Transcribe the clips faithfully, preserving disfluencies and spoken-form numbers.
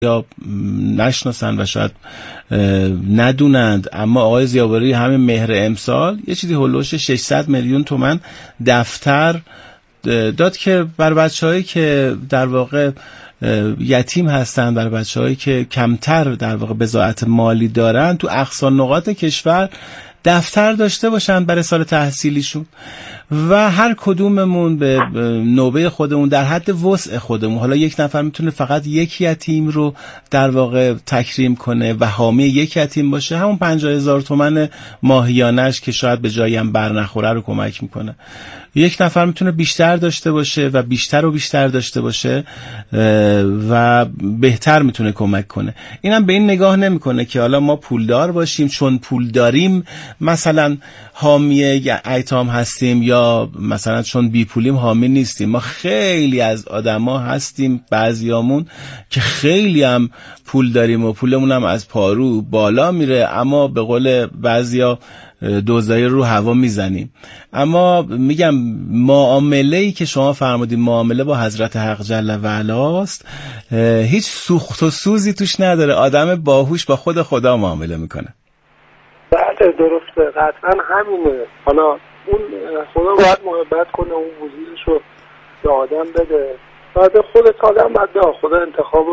یا نشناسن و شاید ندونند، اما آقای ضیاباری همین مهر امسال یه چیزی هولوش ششصد میلیون تومان دفتر داد که بر بچه‌هایی که در واقع یتیم هستن، بر بچه‌هایی که کمتر در واقع بضاعت مالی دارن، تو اقصا نقاط کشور دفتر داشته باشن برای سال تحصیلیشون و هر کدوممون به نوبه خودمون در حد وسع خودمون. حالا یک نفر میتونه فقط یک یتیم رو در واقع تکریم کنه و حامی یک یتیم باشه، همون پنجاه هزار تومان ماهیانش که شاید به جایی هم بر نخوره رو کمک میکنه. یک نفر میتونه بیشتر داشته باشه و بیشتر و بیشتر داشته باشه و بهتر میتونه کمک کنه. اینم به این نگاه نمیکنه که حالا ما پولدار باشیم، چون پول داریم مثلا حامی ایتام هستیم، یا مثلا چون بی پولیم حامی نیستیم. ما خیلی از آدما هستیم، بعضیامون که خیلی هم پول داریم و پولمون هم از پارو بالا میره، اما به قول بعضیا دوزایی رو هوا میزنیم. اما میگم معامله‌ای که شما فرمودید معامله با حضرت حق جل و علاست، هیچ سوخت و سوزی توش نداره. آدم باهوش با خود خدا معامله میکنه. بله درسته، قطعا همینه. حالا اون خدا باید محبت کنه، اون وجودش رو به آدم بده، بعد خودت آدم بعد خدا انتخاب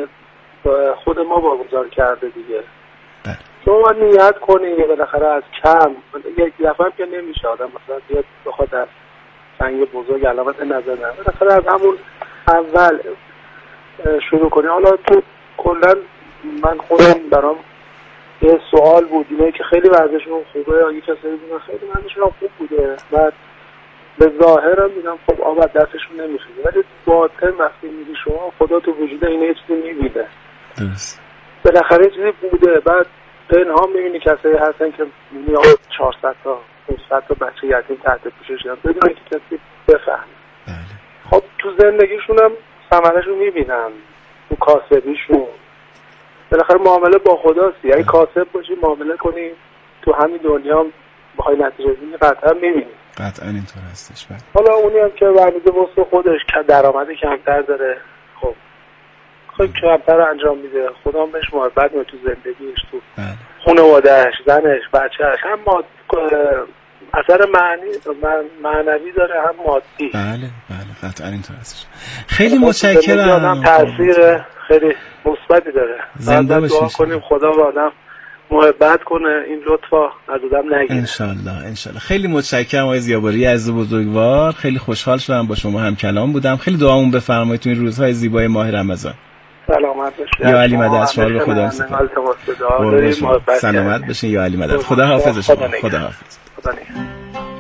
خود ما واگذار کرده دیگه. بله. شما باید نیت کنی بالاخره از کم، یک دفعه که نمیشه آدم مثلا بیاد بخواد از سنگ بزرگ علامت نظر نه، بالاخره از همون اول شروع کنی. حالا تو کلا من خودم برام یه سوال بود، اینه که خیلی وضعشون خوبه، یا یک کسی دیگه خیلی وضعشون خوب بوده، بعد به ظاهر هم میگم خب آب دستشون نمیخوره، ولی باطن وقتی میگی شما خدا تو وجود اینه یه چیزی میبینه. درست. بالاخره چیزی بوده. بعد پنهان میبینی کسایی هستن که میاد چهارصد تا پانصد تا بچه یتیم تحت پوشش هستن بدون اینکه کسی بفهمه. بله. خب تو زندگیشون هم ثمره‌شو میبینن، تو کاسبیشون. بالاخره معامله با خداست. یعنی کاسب باشی معامله کنی تو همین دنیا هم بخوای نتیجه بگیری قطعا میبینی. قطعا اینطور هستش. بله. حالا اونی هم که وعده واسه خودش که درآمد کمتر داره، خب خیلی کمتر انجام میده، خدا هم بهش محبت میکنه تو زندگیش، تو بله. خانواده‌اش، زنش، بچه‌اش، هم ماد... اثر معنی معنوی داره هم مادی. بله بله قطعا اینطور هستش. خیلی متشکرم. هم تاثیر خیلی مثبتی داره. زنده باشید. دعا کنیم خدا به آدم محبت کنه، این لطفا از آدم نگیره ان شاء الله ان شاء الله. خیلی متشکرم آقای ضیاباری عزیز بزرگوار، خیلی خوشحال شدم با شما هم کلام بودم. خیلی دعامون بفرمایید تو این روزهای زیبای ماه رمضان. سلامت باشید. یا علی مدد شما به خدا سپارم. سلامت باشین یا علی مدد. خدا حافظ شما. خدا حافظ. خدا نگهدار.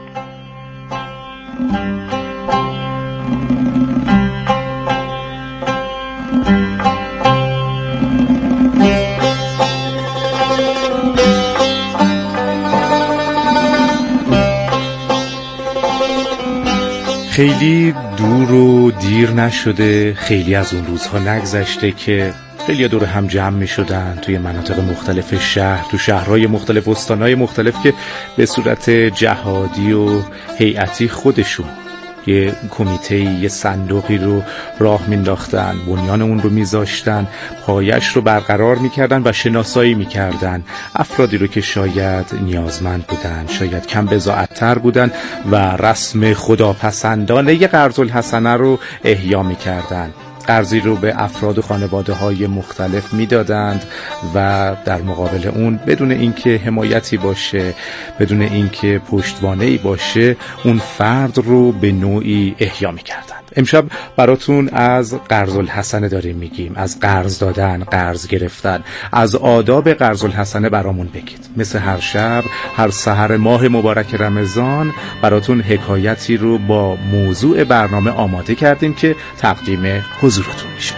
خیلی دور و دیر نشده، خیلی از اون روزها نگذشته که خیلی دور هم جمع می شدن توی مناطق مختلف شهر، تو شهرهای مختلف، استانهای مختلف، که به صورت جهادی و هیئتی خودشون یه کمیته، یه صندوقی رو راه مینداختن، بنیان اون رو میذاشتن، پایش رو برقرار میکردن و شناسایی میکردن افرادی رو که شاید نیازمند بودن، شاید کم بضاعت‌تر بودن و رسم خداپسندانه یه قرض الحسنه رو احیا میکردن. قرضی رو به افراد و خانواده های مختلف میدادند و در مقابل اون بدون اینکه حمایتی باشه، بدون اینکه پشتوانه‌ای باشه، اون فرد رو به نوعی احیا میکردند. امشب براتون از قرض الحسنه داریم میگیم، از قرض دادن، قرض گرفتن، از آداب قرض الحسنه برامون بگید. مثل هر شب، هر سحر ماه مبارک رمضان براتون حکایتی رو با موضوع برنامه آماده کردیم که تقدیم حضورتون میشه.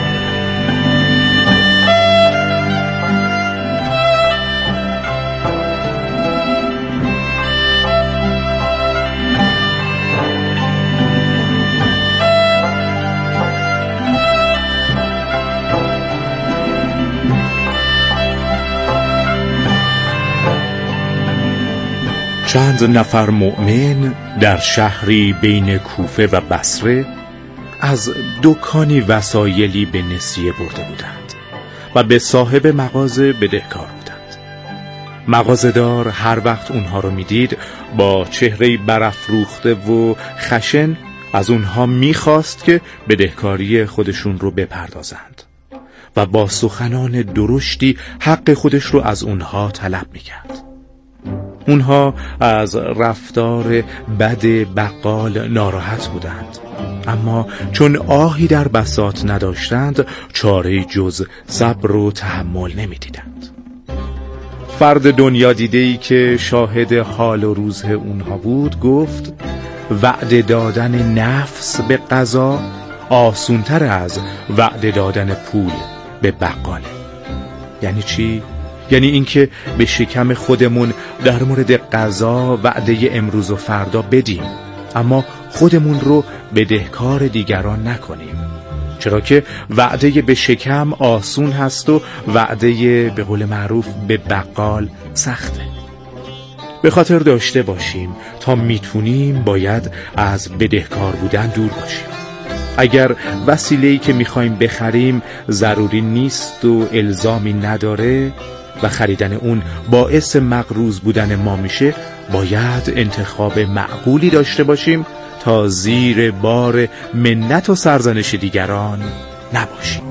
چند نفر مؤمن در شهری بین کوفه و بصره از دکانی وسایلی به نسیه برده بودند. و به صاحب مغازه بدهکار بودند. مغازه‌دار هر وقت اونها رو میدید با چهره‌ای برافروخته و خشن از اونها میخواست که بدهکاری خودشون رو بپردازند و با سخنان درشتی حق خودش رو از اونها طلب میکرد. اونها از رفتار بد بقال ناراحت بودند، اما چون آهی در بساط نداشتند چاره جز صبر و تحمل نمیدیدند. فرد دنیا دیده‌ای که شاهد حال و روز اونها بود گفت وعده دادن نفس به قضا آسونتر از وعده دادن پول به بقاله. یعنی چی؟ یعنی اینکه به شکم خودمون در مورد قضا وعده امروز و فردا بدیم، اما خودمون رو بدهکار دیگران نکنیم، چرا که وعده به شکم آسون هست و وعده به قول معروف به بقال سخته. به خاطر داشته باشیم تا میتونیم باید از بدهکار بودن دور باشیم. اگر وسیله‌ای که میخوایم بخریم ضروری نیست و الزامی نداره و خریدن اون باعث مقروض بودن ما میشه، باید انتخاب معقولی داشته باشیم تا زیر بار منت و سرزنش دیگران نباشیم.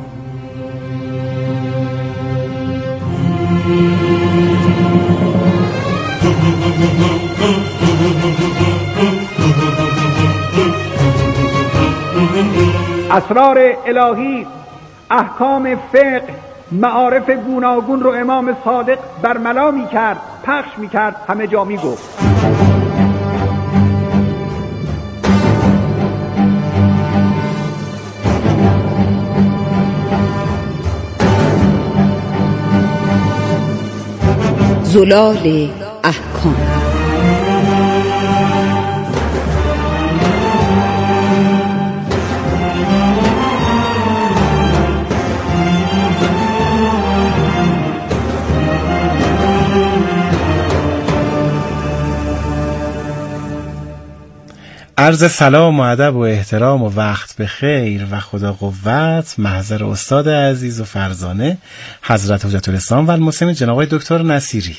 اسرار الهی، احکام فقه، معارف گوناگون رو امام صادق برملا می کرد، پخش می کرد، همه جا می گفت. زلال احکام. عرض سلام و ادب و احترام و وقت بخیر و خدا قوت محضر استاد عزیز و فرزانه حضرت حجت الاسلام و المسلمین جناب آقای دکتر نصیری.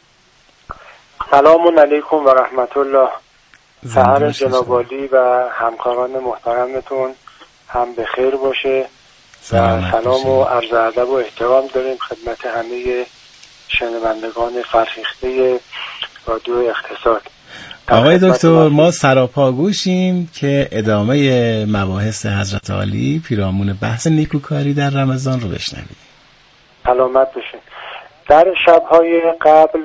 سلام علیکم و رحمت الله. سحر جناب عالی و همکاران محترمتون هم به خیر باشه و سلام و عرض ادب و احترام داریم خدمت همه شنوندگان فرهیخته رادیو اقتصاد. آقای دکتر، ما سراپا گوشیم که ادامه مباحث حضرت عالی پیرامون بحث نیکوکاری در رمضان رو بشنویم. سلامت بشین. در شب‌های قبل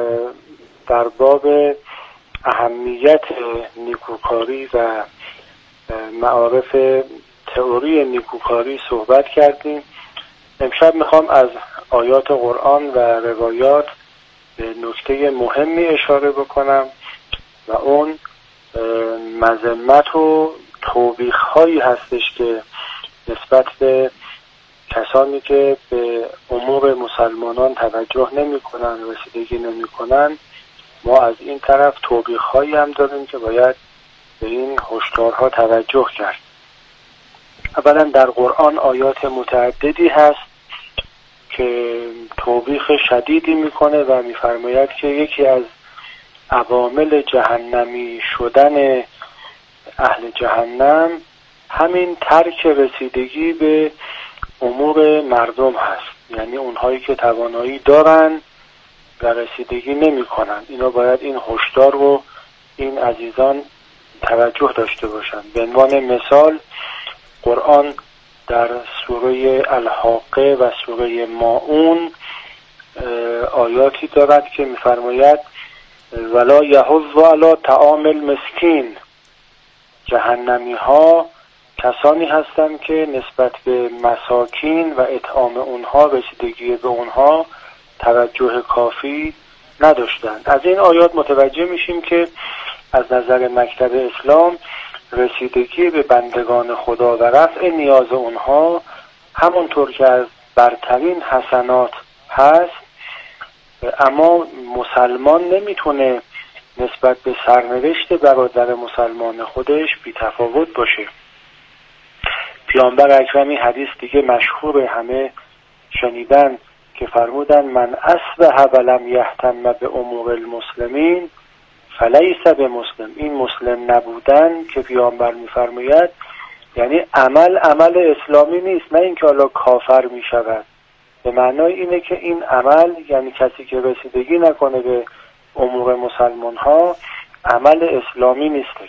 در باب اهمیت نیکوکاری و معارف تئوری نیکوکاری صحبت کردیم. امشب میخوام از آیات قرآن و روایات به نکته مهمی اشاره بکنم و اون مذمت و توبیخ هایی هستش که نسبت به کسانی که به امور مسلمانان توجه نمی کنن، رسیدگی نمی کنن، ما از این طرف توبیخ هایی هم داریم که باید به این هشدارها توجه کرد. اولا در قرآن آیات متعددی هست که توبیخ شدیدی میکنه و میفرماید که یکی از عوامل جهنمی شدن اهل جهنم همین ترک رسیدگی به امور مردم هست، یعنی اونهایی که توانایی دارن و رسیدگی نمی کنن. اینا باید این هشدار رو این عزیزان توجه داشته باشن. به عنوان مثال قرآن در سوره الحاقه و سوره ماعون آیاتی دارد که می‌فرماید ولا یحض علی طعام المسکین. جهنمی ها کسانی هستند که نسبت به مساکین و اطعام اونها، رسیدگی به اونها توجه کافی نداشتند. از این آیات متوجه میشیم که از نظر مکتب اسلام رسیدگی به بندگان خدا و رفع نیاز اونها همونطور که از برترین حسنات هست، اما مسلمان نمیتونه نسبت به سرنوشت برادر مسلمان خودش بی‌تفاوت باشه. پیامبر اکرم این حدیث دیگه مشهور همه شنیدن که فرمودن من اصبح ولم یهتم به امور المسلمین فلیس به مسلم. این مسلم نبودن که پیامبر میفرماید یعنی عمل عمل اسلامی نیست، نه اینکه حالا کافر میشود. به معنای اینه که این عمل یعنی کسی که رسیدگی نکنه به امور مسلمان ها عمل اسلامی نیستش.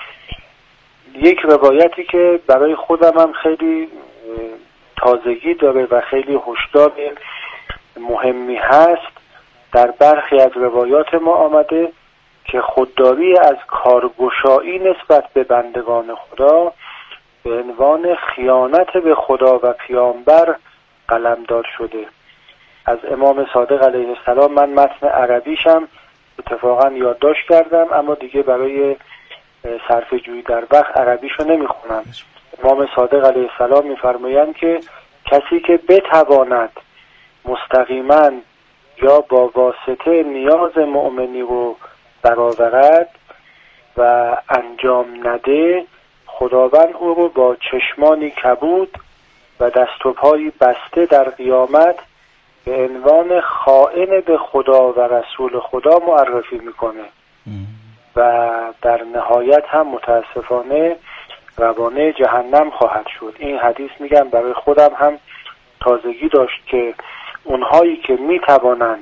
یک روایتی که برای خودم هم خیلی تازگی داره و خیلی هشدار مهمی هست، در برخی از روایات ما آمده که خودداری از کارگشایی نسبت به بندگان خدا به عنوان خیانت به خدا و پیامبر قلمداد شده. از امام صادق علیه السلام من متن عربیشم اتفاقا یادداشت کردم، اما دیگه برای صرف جویی در وقت عربیشو نمیخونم. امام صادق علیه السلام میفرمایند که کسی که بتواند مستقیما یا با واسطه نیاز مؤمنی رو برآورد و انجام نده، خداوند او رو با چشمانی کبود و دست و پایی بسته در قیامت به عنوان خائن به خدا و رسول خدا معرفی میکنه و در نهایت هم متاسفانه روانه جهنم خواهد شد. این حدیث میگم برای خودم هم تازگی داشت که اونهایی که میتوانند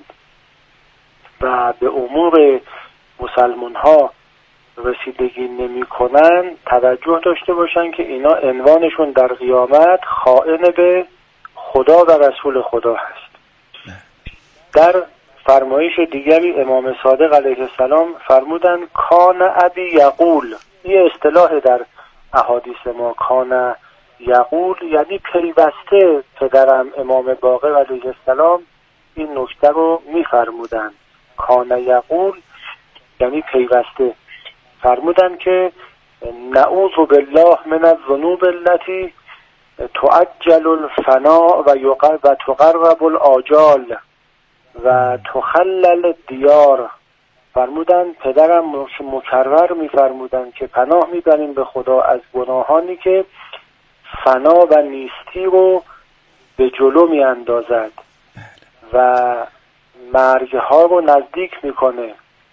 و به امور مسلمان ها رسیدگی نمی کنن توجه داشته باشن که اینا عنوانشون در قیامت خائن به خدا و رسول خدا هست. در فرمایش دیگری امام صادق علیه السلام فرمودن کان ابی یقول، یه اصطلاح در احادیث ما، کان یقول یعنی پیوسته پدرم امام باقر علیه السلام این نکته رو میفرمودن. کان یقول یعنی پیوسته فرمودن که نعوذ بالله من الذنوب التي تعجل الفناء و یقرب و تقرب الآجال و تخلل الدیار. فرمودن پدرم مکرر میفرمودن که پناه میبریم به خدا از گناهانی که فنا و نیستی رو به جلو میاندازد و مرگها رو نزدیک میکنه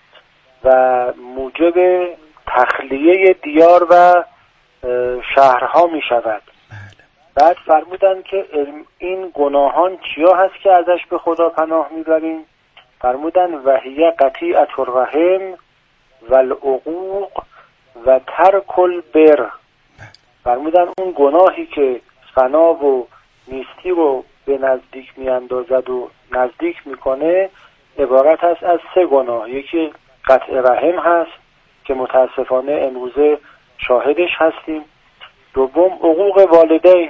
و موجب تخلیه دیار و شهرها میشود. بعد فرمودن که این گناهان چیا هست که ازش به خدا پناه میبریم؟ فرمودن وحیه قطیعت الرحم و العقوق و ترک البر. فرمودن اون گناهی که فنا و نیستی رو به نزدیک میاندازد و نزدیک میکنه عبارت هست از سه گناه. یکی قطع رحم هست که متاسفانه امروزه شاهدش هستیم، دوم عقوق والدین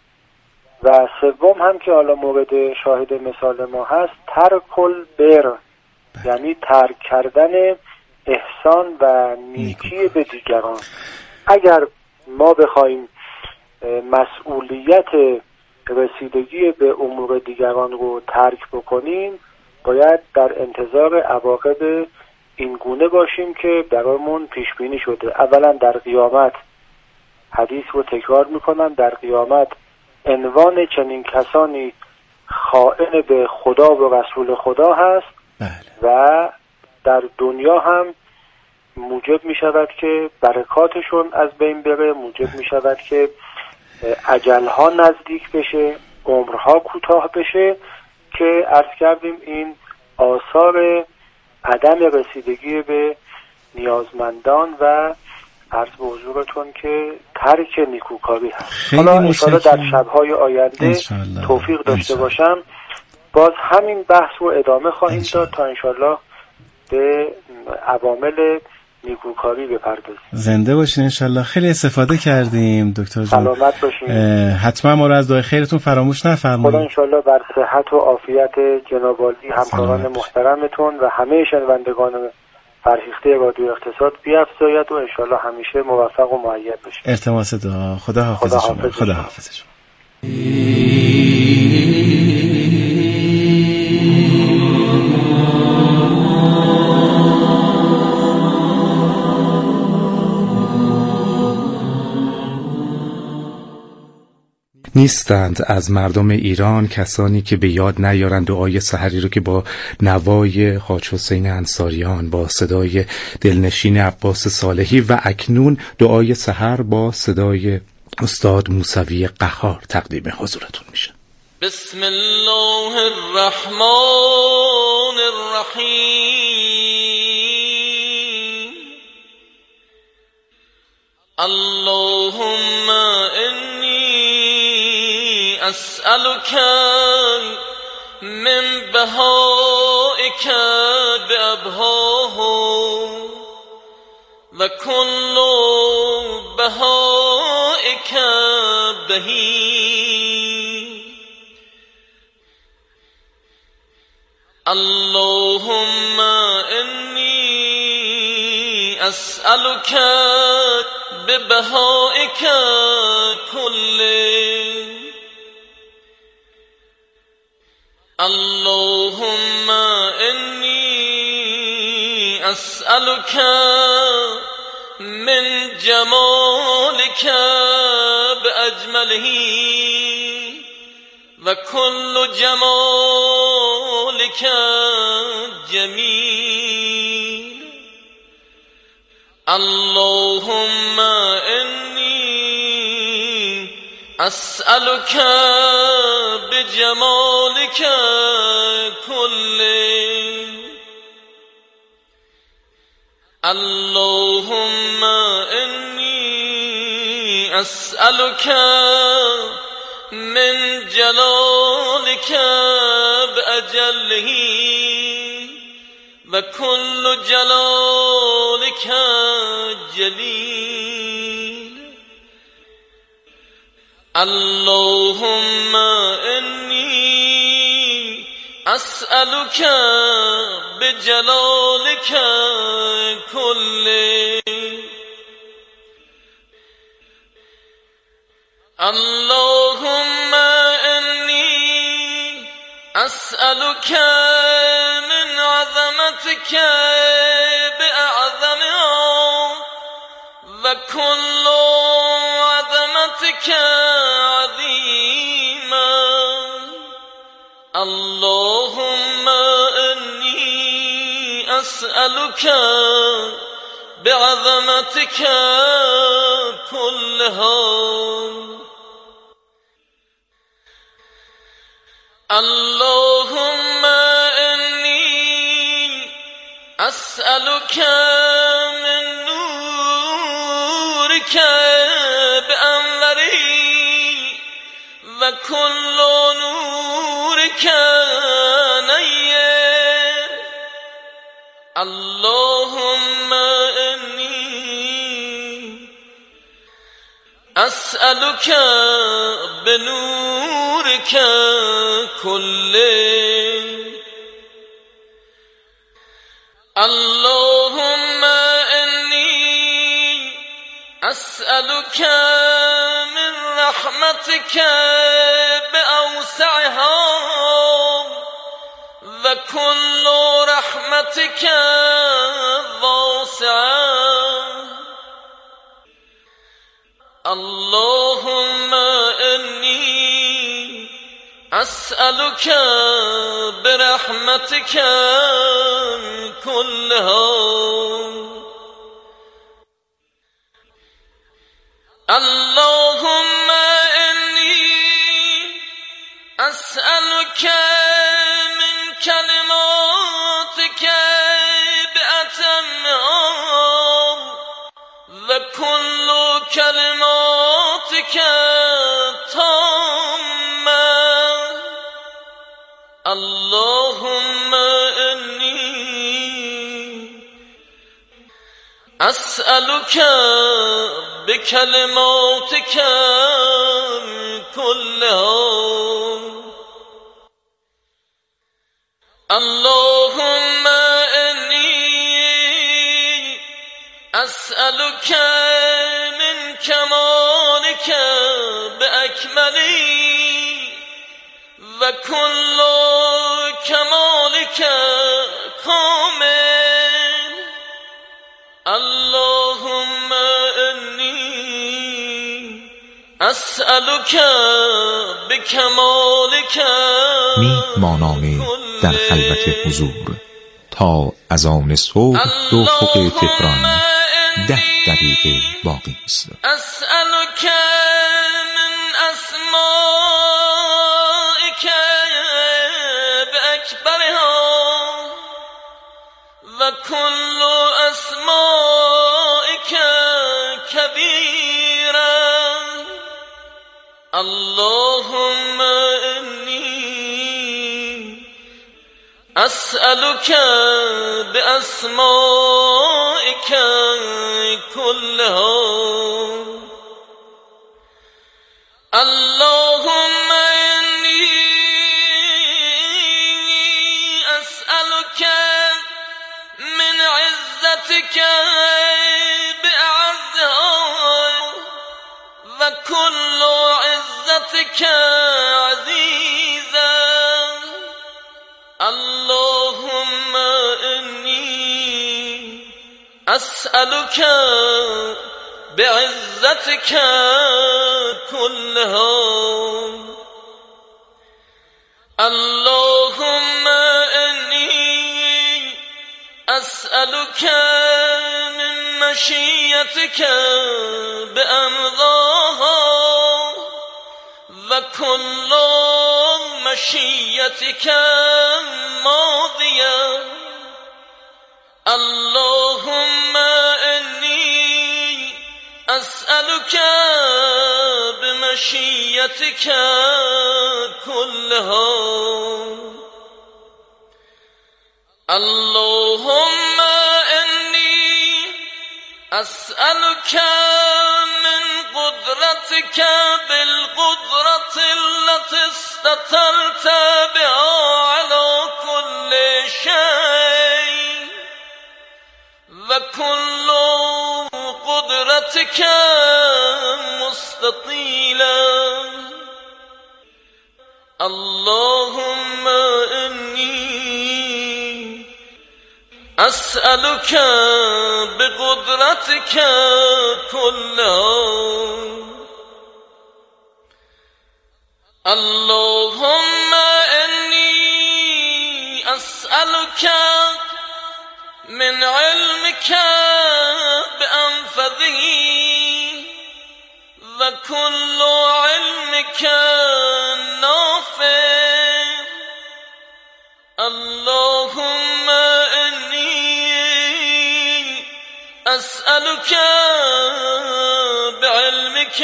و سوم هم که حالا مورد شاهد مثال ما هست ترک البر، یعنی ترک کردن احسان و نیکی به دیگران. اگر ما بخوایم مسئولیت رسیدگی به امور دیگران رو ترک بکنیم باید در انتظار عواقب این گونه باشیم که برامون پیش بینی شده. اولا در قیامت، حدیث رو تکرار میکنم، در قیامت عنوان چنین کسانی خائن به خدا و رسول خدا هست. بله. و در دنیا هم موجب می شود که برکاتشون از بین بره، موجب می شود که اجلها نزدیک بشه، عمرها کوتاه بشه، که عرض کردیم این آثار عدم رسیدگی به نیازمندان و عرض به حضورتون که ترک نیکوکاری هست. حالا انشاءالله در شبهای آینده توفیق داشته باشم باز همین بحث رو ادامه خواهیم داد تا انشاءالله به عوامل نیکوکاری بپردازیم. زنده باشین انشالله. خیلی استفاده کردیم دکتر جان. سلامت باشین. حتما ما رو از دعای خیرتون فراموش نفرمایید. خدا انشالله بر صحت و عافیت جناب عالی، همکاران محترمتون و همه شنوندگان فرهیخته رادیو اقتصاد بیفزاید و انشالله همیشه موفق و مؤید باشید. التماس دعا. خدا حافظ خدا شما. حافظ خدا حافظ شما. نیستند از مردم ایران کسانی که به یاد نیارند دعای سحری رو که با نوای حاج حسین انصاریان، با صدای دلنشین عباس صالحی و اکنون دعای سحر با صدای استاد موسوی قهار تقدیم حضورتون میشه. بسم الله الرحمن الرحیم. اللهم انی اسألک من بهائک بأبهاه و کل بهائک بهی. اللهم انی اسألک ببهائک كله. اللهم إني أسألك من جمالك بأجمله وكل جمالك جميل. اللهم إني أسألك بجمالك كله. اللهم إني أسألك من جلالك بأجله وكل جلالك جليل. اللهم إني أسألك بجلالك كله. اللهم إني أسألك من عظمتك بأعظمها وكل عظمتك عظيما. اللهم إني أسألك بعظمتك كلها. اللهم إني أسألك من نورك بأنوره وكل نورك نير. اللهم إني أسألك بنورك كله. اللهم إني أسألك من رحمتك بأوسعها وكل رحمتك واسعة. اللهم إني أسألك برحمتك كلها. اللهم إني أسألك من كلماتك بأتمها وكل كلماتك تامة. اللهم إني أسألك بكلماتك كلها. اللهم إني أسألك من كمالك بأكمله وكل كمالك كامل. اللهم إني أسألك اسألك بکمالک میهمانان در خلوت حضور تا اذان صبح دو فوق تهران ده دقیقه باقی است. اسألك من اسمائك بأکبرها و کل اسمائك کبیرا اللهم انی اسألك بأسمائك كلها اللهم انی اسألك من عزتك بأعزها و كل عزتك عزيزا اللهم إني أسألك بعزتك كلها اللهم إني أسألك من مشيتك بأمضاها و كل مشيتك ماضية اللهم إني أسألك بمشيتك كلها اللهم إني أسألك من قدرتك بالقدرة التي استطرت بها على كل شيء وكل قدرتك مستطيلا اللهم إني أسألك بقدرتك كلها اللهم إني أسألك من علمك بأنفذه وكل علمك نافع اللهم أسألك بعلمك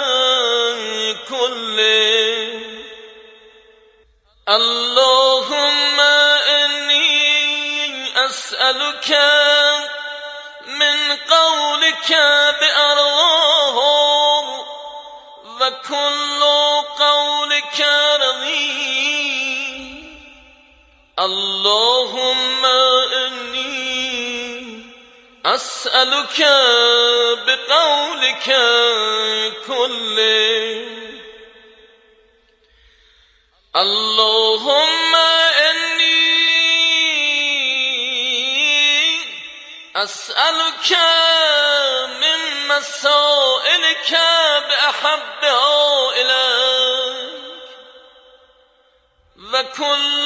كله اللهم إني أسألك من قولك بأرواهم وكل قولك رضي اللهم إني أسألك بقولك كله اللهم إني أسألك من مسائلك بأحبها إليك وكل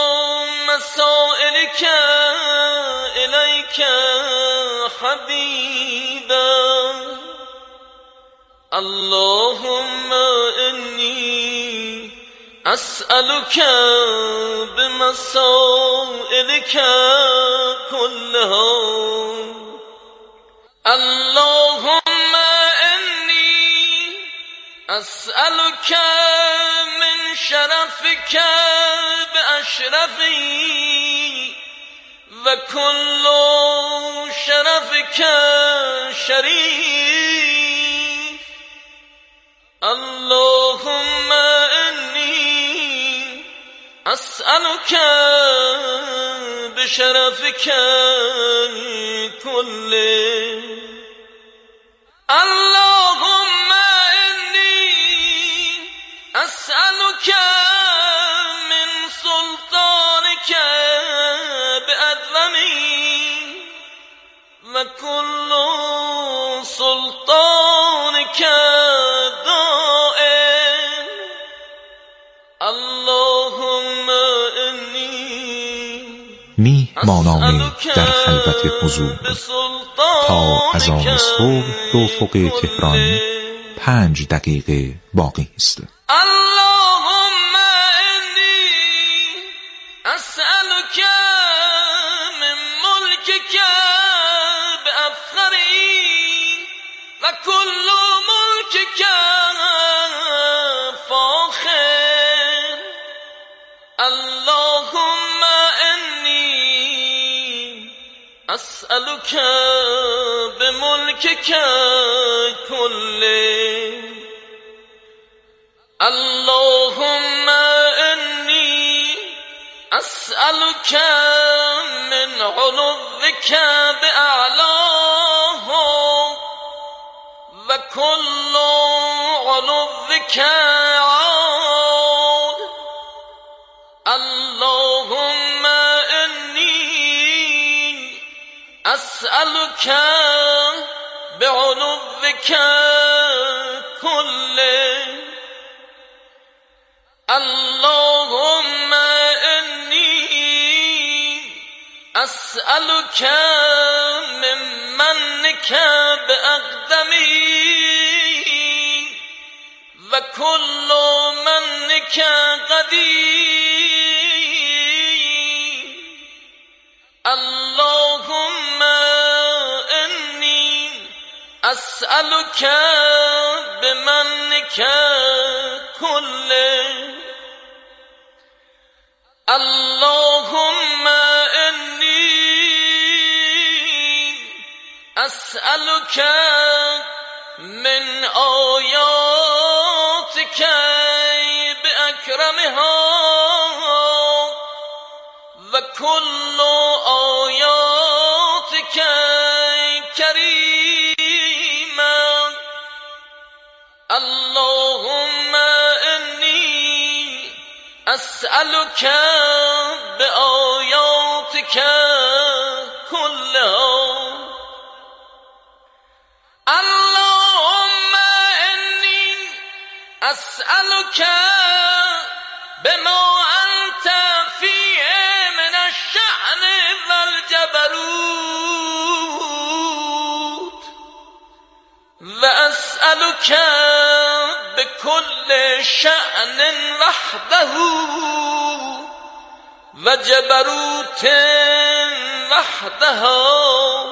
مسائلك إليك حبيبا اللهم إني أسألك بمسائلك كلها اللهم إني أسألك من شرفك بأشرفي وكل شرفك شريف اللهم إني أسألك بشرفك كله اللهم إني أسألك من سلطانك بأدومي وكل سلطانك دائم مانامه در خلوت حضور تا از آن صبح به افق تهران پنج دقیقه باقی است. اللهم انی اسألک من ملکک بافخری و کل ملکک فاخر. اللهم انی اسألک بملکک کله. اللهم انی اسألک من علوک باعلاه و کل علوک عال. اللهم انی اسألک بعلوک کله. اللهم انی اسألک من منک باقدمی و کل منک قدیم. اللهم انی اسألک بمنک کله. اللهم انی اسألک من آیاتک باکرمها و کل آیاتک کریما. اللهم انی اسألک بآیاتک کلها. اللهم انی اسألک بما انت فیه من الشأن والجبروت و اسألک بكل شأن وحده و جبروت وحدها.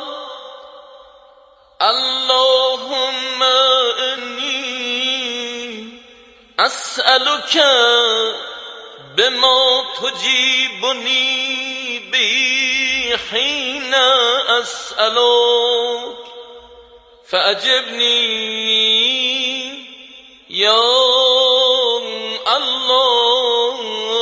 اللهم انی اسألک بما تجیبنی به حین اسألک فأجبنی یا الله.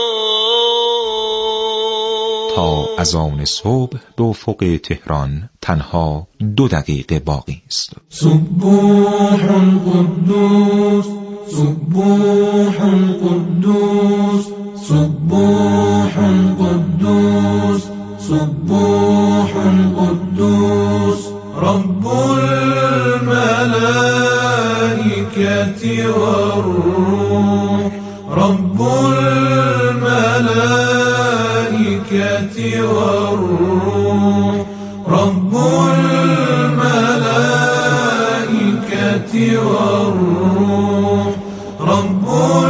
تا از آن صبح به افق تهران تنها دو دقیقه باقی است. سبوح قدوس سبوح قدوس سبوح قدوس سبوح قدوس رب الملائكة والروح رب الملائكة والروح رب الملائكة والروح رب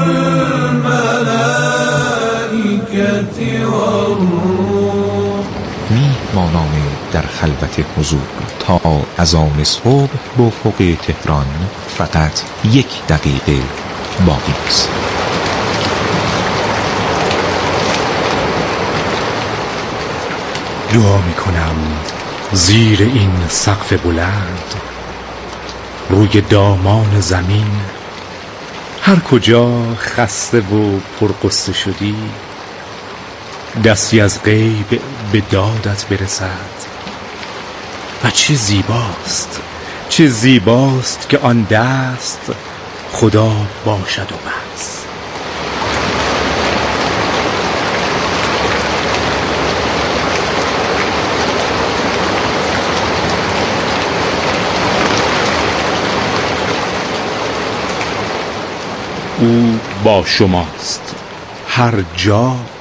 الملائكة والروح. میهمانان در خلوت حضور تا از آن صبح به افق تهران فقط یک دقیقه باقی است. دعا می کنم زیر این سقف بلند روی دامان زمین هر کجا خسته و پرقصه شدی دستی از غیب به دادت برسد. و چه زیباست چه زیباست که آن دست خدا باشد و بس. او با شماست هر جا